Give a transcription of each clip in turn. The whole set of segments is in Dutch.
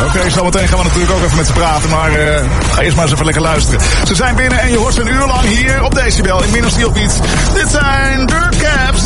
Oké, zometeen gaan we natuurlijk ook even met ze praten, maar ga eerst maar eens even lekker luisteren. Ze zijn binnen en je hoort ze een uur lang hier op Decibel in Minor Steel Beats. Dit zijn Dirtcaps.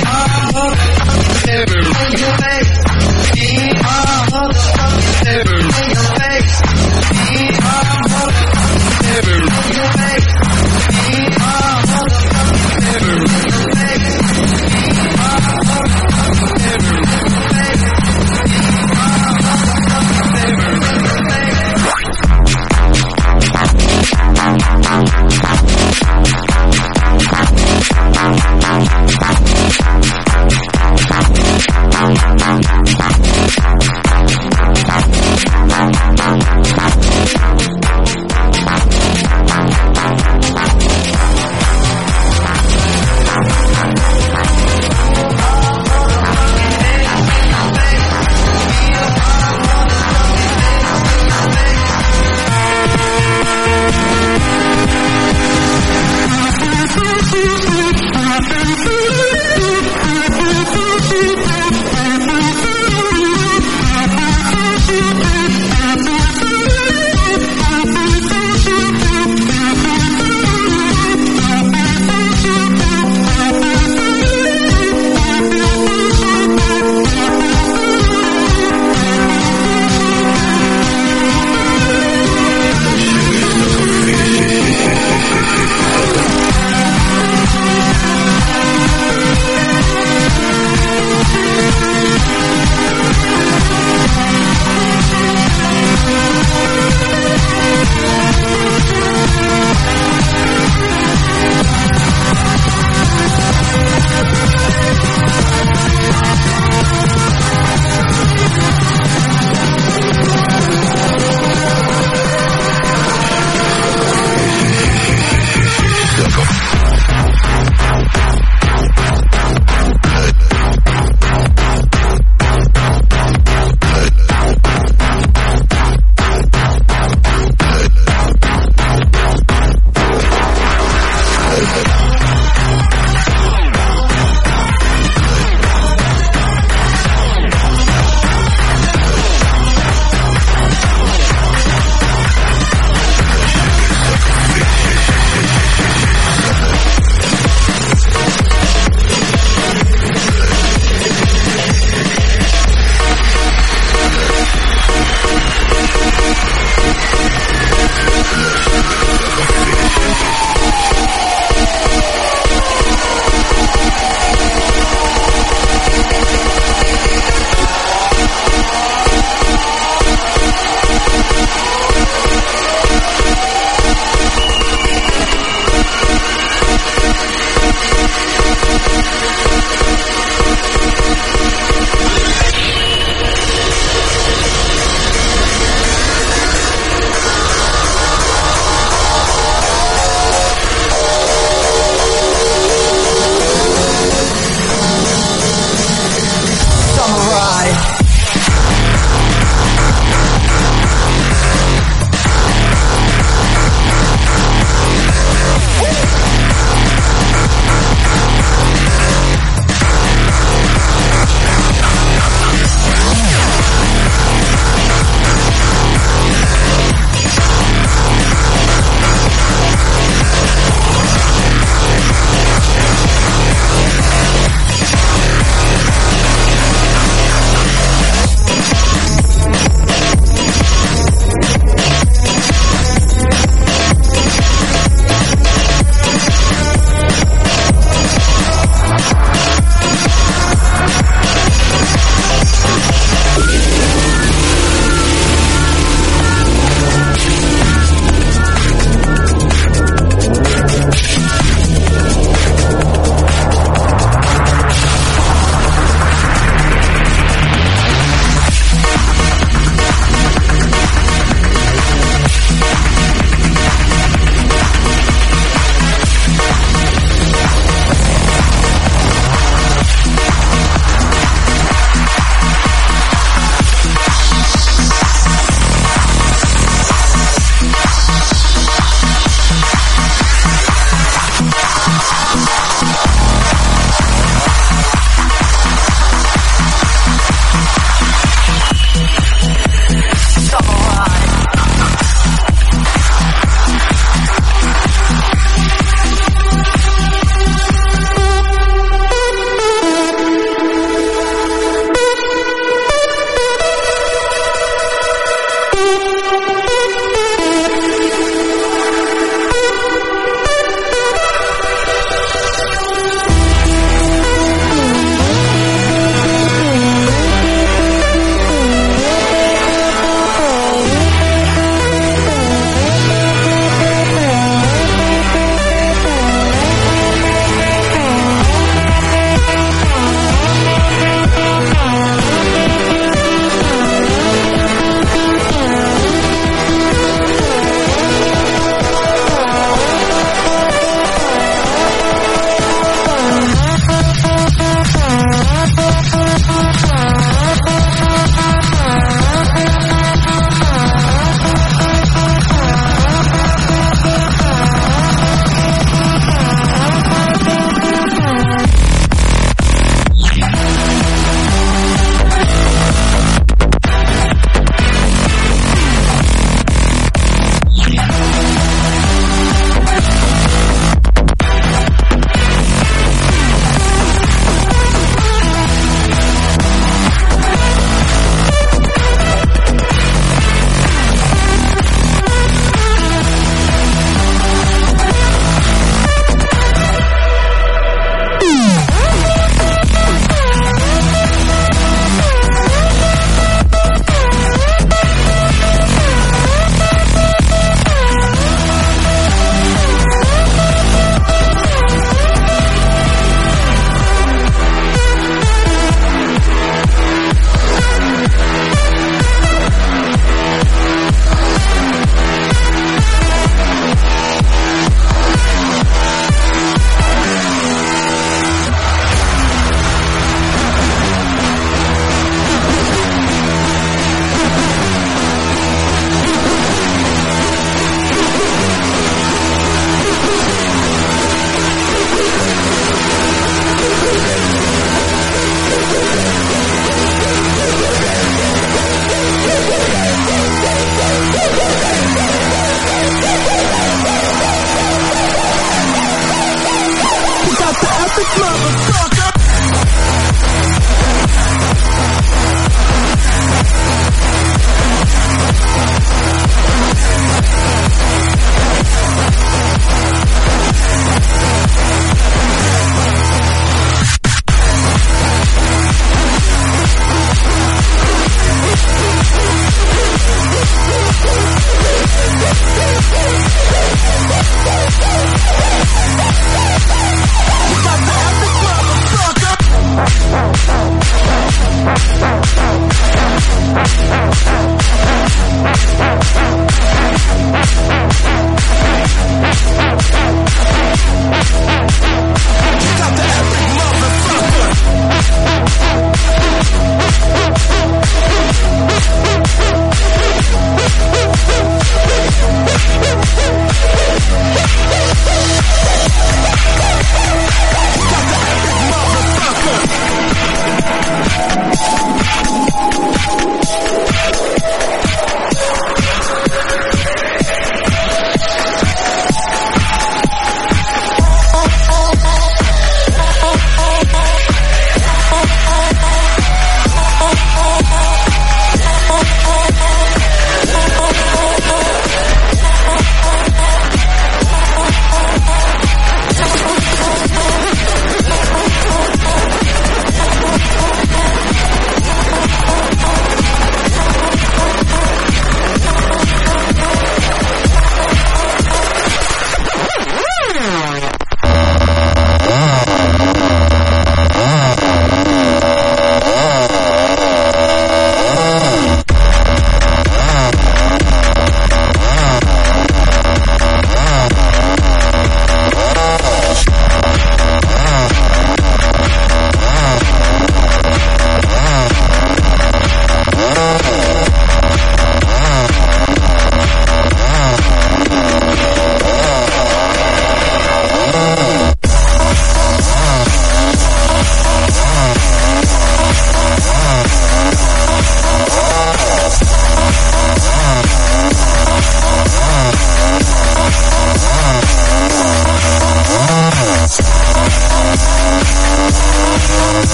Never.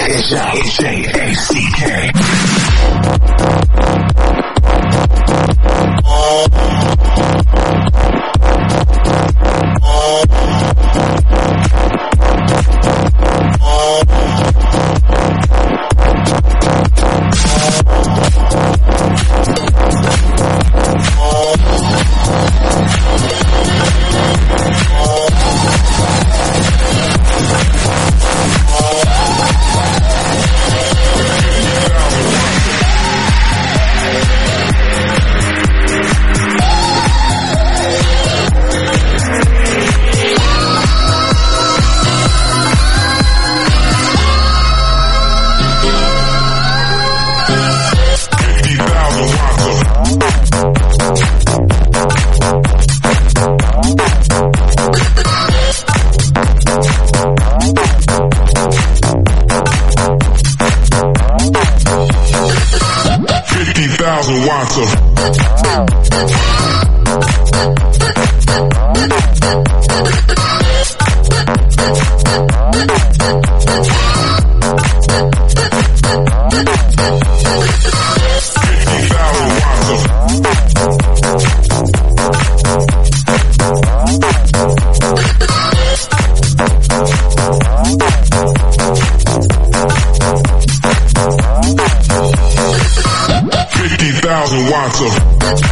J-A-C-K. Watts of 50,000 watts of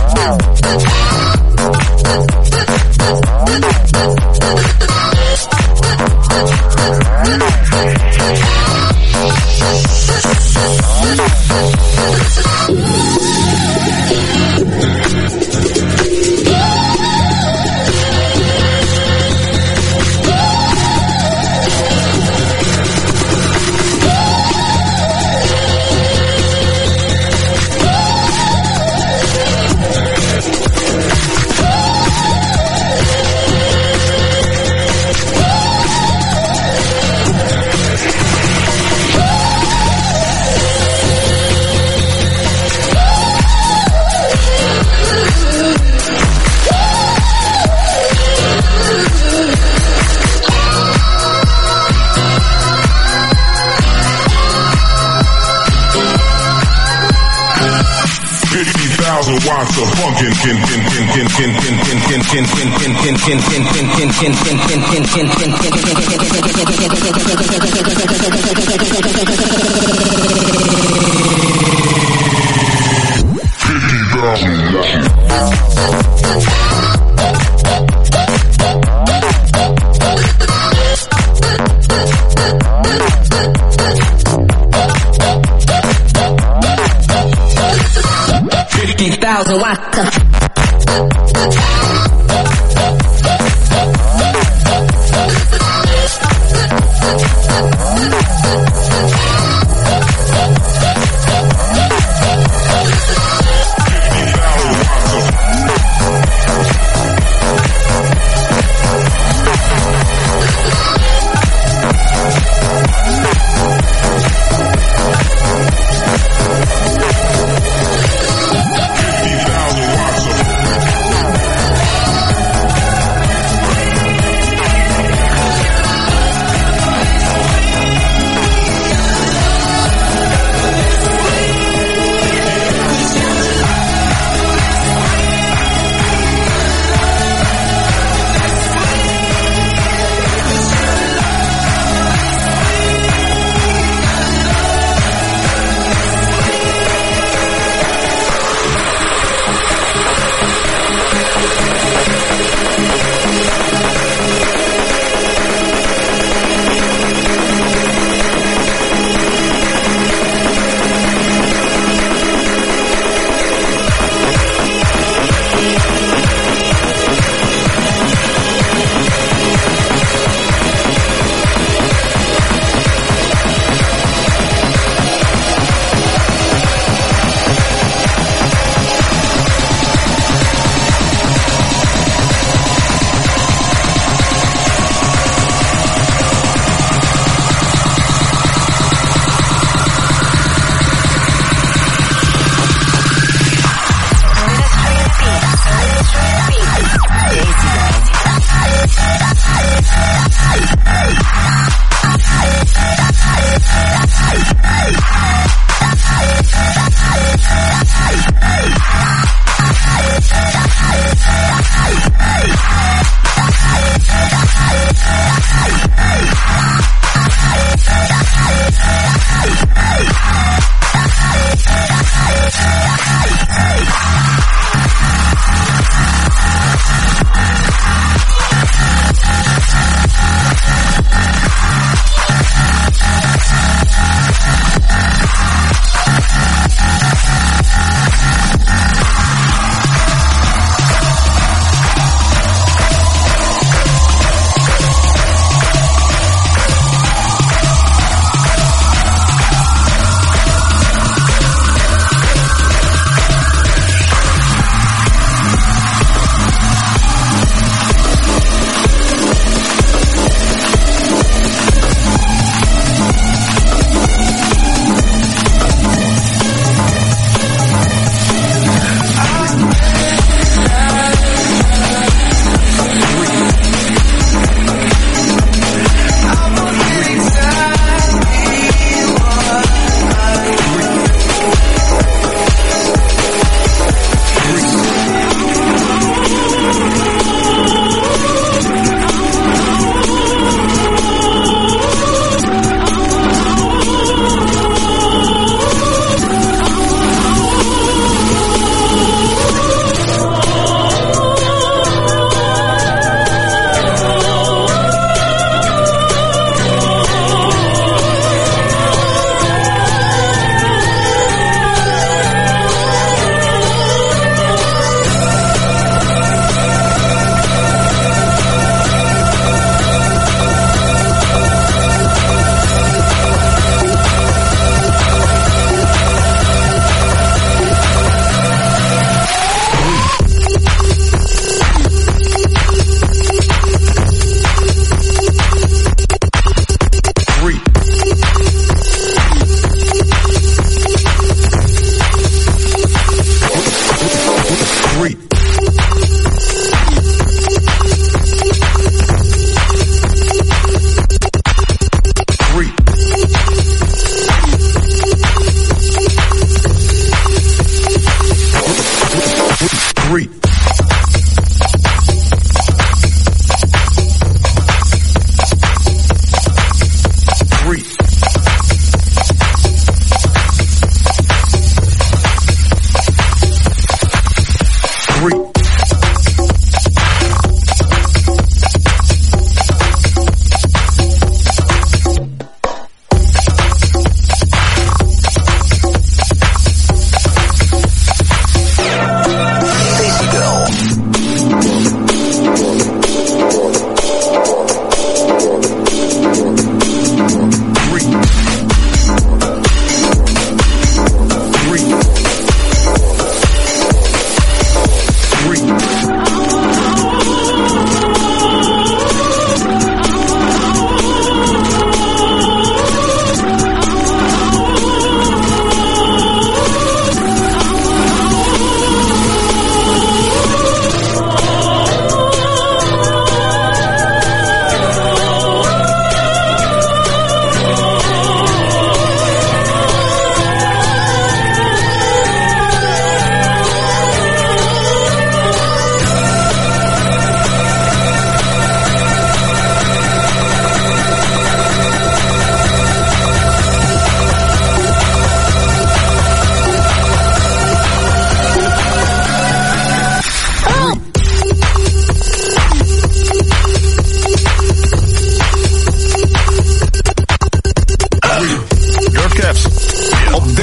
50,000 watts of funkin' watts.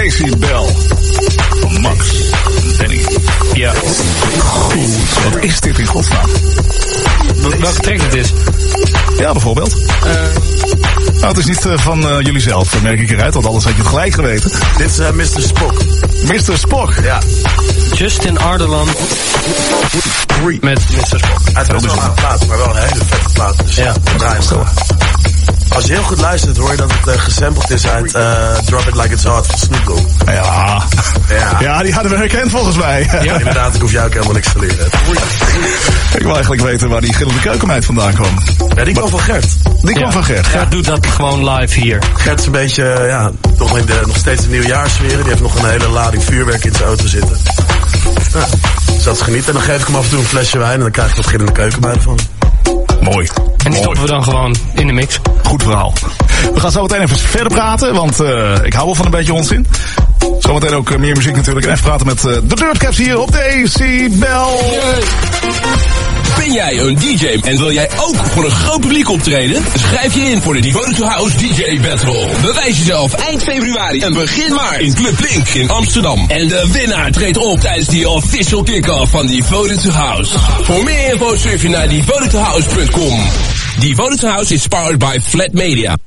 Decibel. Van Max. Danny. Ja. Goed. Wat is dit in godsnaam? Welke track het is? Ja, bijvoorbeeld. Nou, het is niet van jullie zelf, dat merk ik eruit, want anders had je het gelijk geweten. Dit is Mr. Spock. Mr. Spock. Ja. Justin Ardelan met Mr. Spock. Hij is wel een plaat, maar wel een hele vette plaat. Dus Ja. Als je heel goed luistert, hoor je dat het gesampled is uit Drop It Like It's Hot van Snoop Dogg. Ja. Ja, die hadden we herkend volgens mij. Ja, inderdaad, ik hoef jou ook helemaal niks te leren. Ik wil eigenlijk weten waar die gillende keukenmeid vandaan kwam. Ja, die kwam van Gert. Die kwam van Gert. Gert doet dat gewoon live hier. Gert is een beetje, ja, toch in nog steeds een nieuwjaarsfeer. Die heeft nog een hele lading vuurwerk in zijn auto zitten. Ja, dus dat is genieten. En dan geef ik hem af en toe een flesje wijn en dan krijg ik wat gillende keukenmeid van. Mooi. En die stoppen we dan gewoon in de mix. Goed verhaal. We gaan zo meteen even verder praten, want ik hou wel van een beetje onzin. Zometeen ook meer muziek natuurlijk. En even praten met de Dirtcaps hier op Decibel. Ben jij een DJ en wil jij ook voor een groot publiek optreden? Schrijf je in voor de Devoted to House DJ Battle. Bewijs jezelf eind februari en begin maart in Club Link in Amsterdam. En de winnaar treedt op tijdens die official kick-off van Devoted to House. Voor meer info surf je naar devotedtohouse.com. Devoted to House is powered by Flat Media.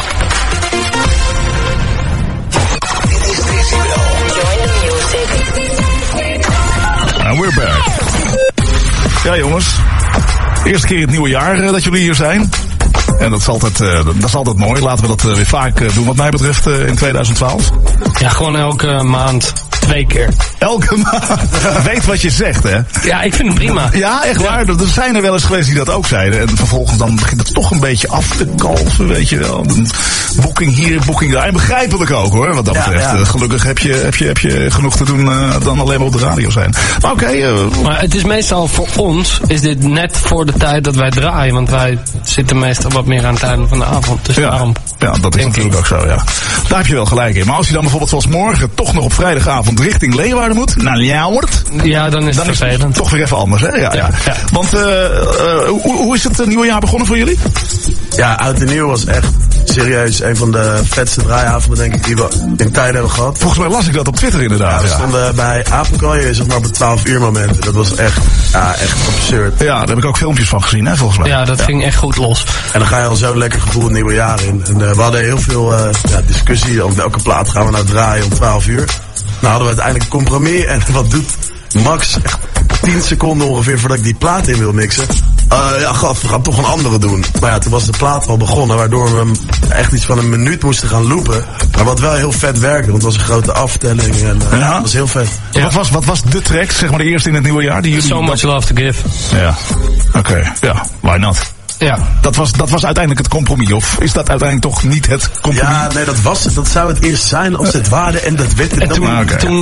And we're back. Ja jongens, eerste keer het nieuwe jaar dat jullie hier zijn. En dat is altijd mooi. Laten we dat weer vaak doen wat mij betreft in 2012. Ja, gewoon elke maand 2 keer. Elke maand. Weet wat je zegt, hè? Ja, ik vind het prima. Ja, echt waar. Er zijn er wel eens geweest die dat ook zeiden. En vervolgens dan begint het toch een beetje af te kalven, weet je wel. Boeking hier, boeking daar. En begrijpelijk ook, hoor, wat dat betreft. Ja. Gelukkig heb je genoeg te doen dan alleen maar op de radio zijn. Maar oké. Maar het is meestal voor ons, is dit net voor de tijd dat wij draaien. Want wij zitten meestal wat meer aan het einde van de avond. Dus daarom. Ja, dat is natuurlijk ook zo, ja. Daar heb je wel gelijk in. Maar als je dan bijvoorbeeld zoals morgen toch nog op vrijdagavond richting Leeuwarden moet, naar Ljouwert. Ja, dan is het vervelend. Het toch weer even anders, hè? Ja. Want hoe is het nieuwe jaar begonnen voor jullie? Ja, Oud en Nieuw was echt serieus een van de vetste draaiavonden, denk ik, die we in tijden hebben gehad. Volgens mij las ik dat op Twitter inderdaad. Ja, we stonden bij Apenkooi, zeg maar op het 12 uur moment. Dat was echt absurd. Ja, daar heb ik ook filmpjes van gezien, hè, volgens mij. Ja, dat ging echt goed los. En dan ga je al zo lekker gevoel het nieuwe jaar in. En we hadden heel veel discussie over welke plaat gaan we nou draaien om 12 uur. Nou hadden we uiteindelijk een compromis en wat doet Max echt 10 seconden ongeveer voordat ik die plaat in wil mixen. We gaan toch een andere doen. Maar ja, toen was de plaat al begonnen, waardoor we hem echt iets van een minuut moesten gaan loopen. Maar wat wel heel vet werkte, want het was een grote aftelling en dat was heel vet. Ja. Wat was de track, zeg maar de eerste in het nieuwe jaar? Die jullie So Much Love to Give. Ja, oké. Ja, why not? Ja. Dat was uiteindelijk het compromis, of is dat uiteindelijk toch niet het compromis? Ja, nee, dat was het. Dat zou het eerst zijn als het waarde en dat werd het dan.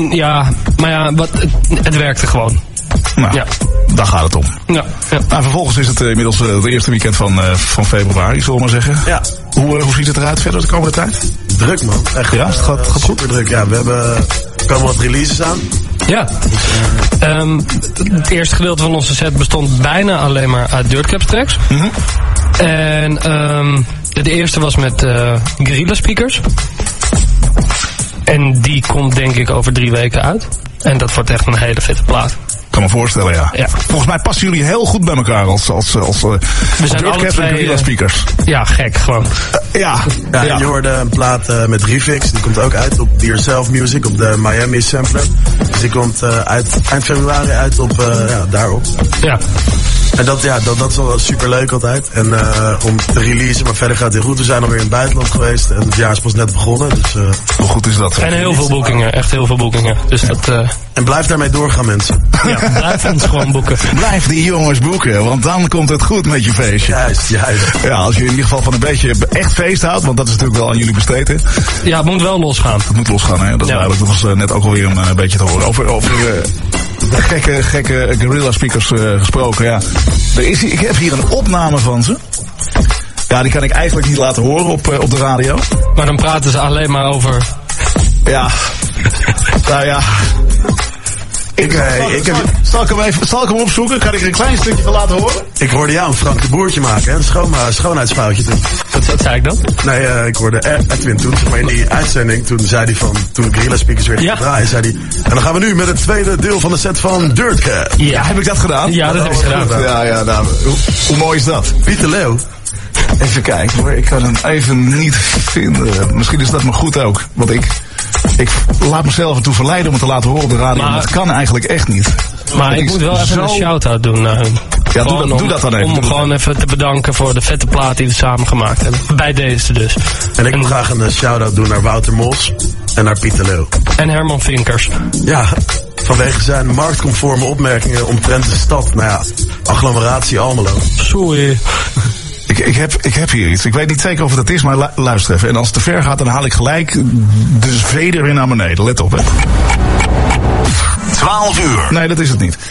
Het werkte gewoon. Nou, daar gaat het om. Ja. Nou, vervolgens is het inmiddels het eerste weekend van februari, zullen we maar zeggen. Ja. Hoe ziet het eruit verder de komende tijd? Druk, man. Echt. Ja, het gaat goed. Super druk. Ja, er komen wat releases aan. Ja. Het eerste gedeelte van onze set bestond bijna alleen maar uit Dirtcaps tracks. Mm-hmm. En de eerste was met Guerrilla Speakers. En die komt denk ik over 3 weken uit. En dat wordt echt een hele vette plaat. Kan me voorstellen, ja. Volgens mij passen jullie heel goed bij elkaar als we zijn alle twee speakers. Ja, gek gewoon. Ja, je hoorde een plaat met Refix. Die komt ook uit op Dear Self Music, op de Miami Sampler. Dus die komt eind februari uit op daarop. Ja. En dat is wel super leuk altijd. En om te releasen, maar verder gaat het heel goed. We zijn alweer in het buitenland geweest en het jaar is pas net begonnen. Dus, hoe goed is dat? En heel veel boekingen, echt heel veel boekingen. Dus en blijf daarmee doorgaan, mensen. Ja, blijf ons gewoon boeken. Blijf die jongens boeken, want dan komt het goed met je feestje. Juist. Ja, als je in ieder geval van een beetje echt feest houdt, want dat is natuurlijk wel aan jullie besteed, hè? Ja, het moet wel losgaan. Het moet losgaan, hè? Dat is duidelijk. Dat was net ook alweer een beetje te horen. Over gekke Guerrilla Speakers gesproken, ja. Ik heb hier een opname van ze. Ja, die kan ik eigenlijk niet laten horen op de radio. Maar dan praten ze alleen maar over... Ja. Nou ja. Zal ik hem opzoeken? Kan ik er een klein stukje van laten horen? Ik hoorde jou een Frank de Boertje maken, hè? Een schoonheidsfoutje toen. Wat zei ik dan? Nee, ik hoorde Edwin toen, zeg maar in die uitzending, toen zei hij van, toen Guerrilla Speakers weer ging draaien, zei hij, en dan gaan we nu met het tweede deel van de set van Dirtcap. Ja, heb ik dat gedaan? Ja, dat heb ik gedaan. Ja, nou, hoe mooi is dat? Pieter Leeuw. Even kijken hoor, ik kan hem even niet vinden. Misschien is dat maar goed ook, want ik laat mezelf ertoe verleiden om het te laten horen op de radio, maar dat kan eigenlijk echt niet. Maar ik moet wel even een shout-out doen naar hun. Ja, doe dat dan even. Om gewoon even te bedanken voor de vette plaat die we samen gemaakt hebben. Bij deze dus. En ik wil graag een shout-out doen naar Wouter Mos en naar Pieter Leeuw. En Herman Vinkers. Ja, vanwege zijn marktconforme opmerkingen omtrent de stad. Nou ja, agglomeratie Almelo. Sorry. Ik heb hier iets. Ik weet niet zeker of het is, maar luister even. En als het te ver gaat, dan haal ik gelijk de veder weer naar beneden. Let op, hè. 12 uur. Nee, dat is het niet.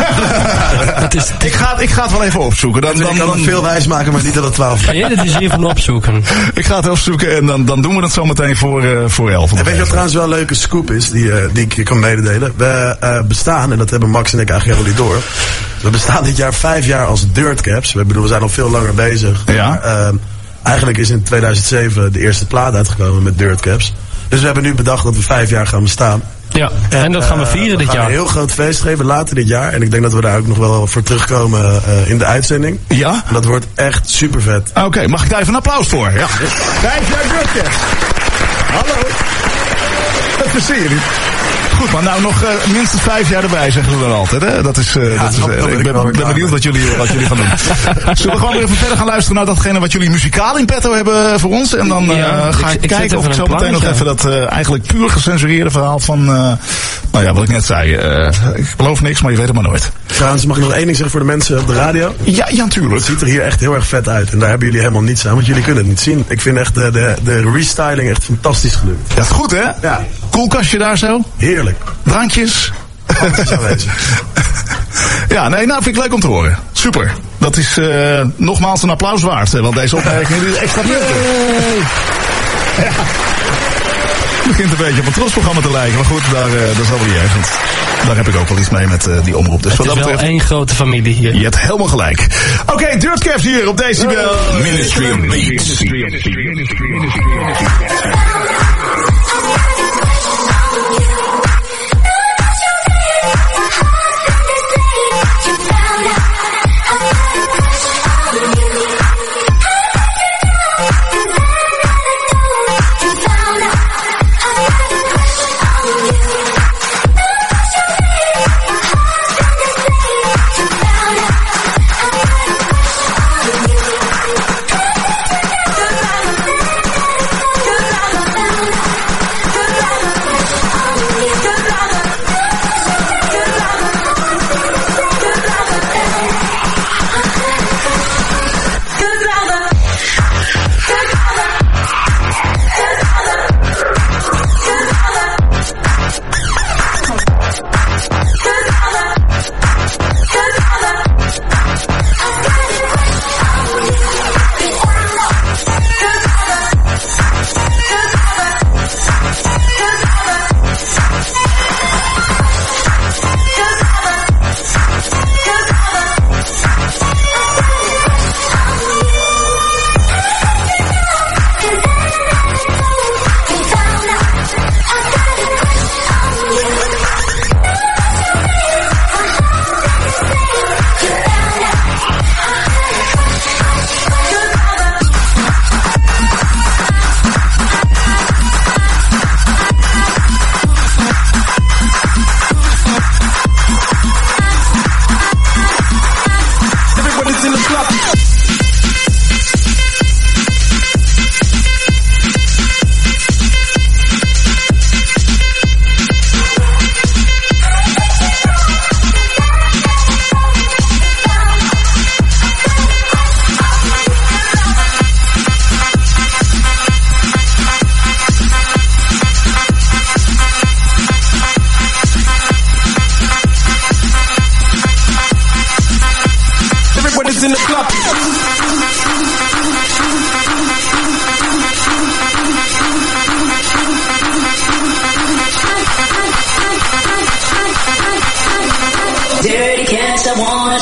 Ik ga het wel even opzoeken. Dan kan het veel wijs maken, maar niet dat het 12 uur. Ja, dat is even opzoeken. Ik ga het opzoeken en dan doen we het zo meteen voor 11. En weet je wat trouwens wel een leuke scoop is, die ik je kan mededelen? We bestaan, en dat hebben Max en ik eigenlijk helemaal niet door. We bestaan dit jaar 5 jaar als Dirtcaps. We zijn al veel langer bezig. Ja. Maar, eigenlijk is in 2007 de eerste plaat uitgekomen met Dirtcaps. Dus we hebben nu bedacht dat we 5 jaar gaan bestaan. Ja, en dat gaan we vieren dit jaar. We gaan een heel groot feest geven later dit jaar. En ik denk dat we daar ook nog wel voor terugkomen in de uitzending. Ja? En dat wordt echt super vet. Oké, mag ik daar even een applaus voor? Ja. 5 jaar Dirtcaps. Hallo. Dat zie je niet. Goed, maar nou nog minstens 5 jaar erbij, zeggen we dan altijd. Hè? Dat is, ik ben benieuwd wat jullie gaan doen. Zullen we gewoon weer even verder gaan luisteren naar datgene wat jullie muzikaal in petto hebben voor ons? En dan ga ik kijken of ik zo meteen nog even dat eigenlijk puur gecensureerde verhaal van, nou ja, wat ik net zei. Ik beloof niks, maar je weet het maar nooit. Trouwens, mag ik nog één ding zeggen voor de mensen op de radio? Ja, natuurlijk. Het ziet er hier echt heel erg vet uit. En daar hebben jullie helemaal niets aan, want jullie kunnen het niet zien. Ik vind echt de restyling echt fantastisch gelukt. Dat is goed, hè? Ja. Koelkastje daar zo. Heerlijk. Drankjes. Ja, nee, nou vind ik leuk om te horen. Super. Dat is nogmaals een applaus waard. Want deze opmerking is extra leuk. Ja. Het begint een beetje op een trosprogramma te lijken. Maar goed, dat is wel niet erg. Want daar heb ik ook wel iets mee met die omroep. Dus het is wel één grote familie hier. Je hebt helemaal gelijk. Oké, Dirtcaps hier op Decibel. Ministry of Beats.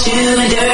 doing dirty.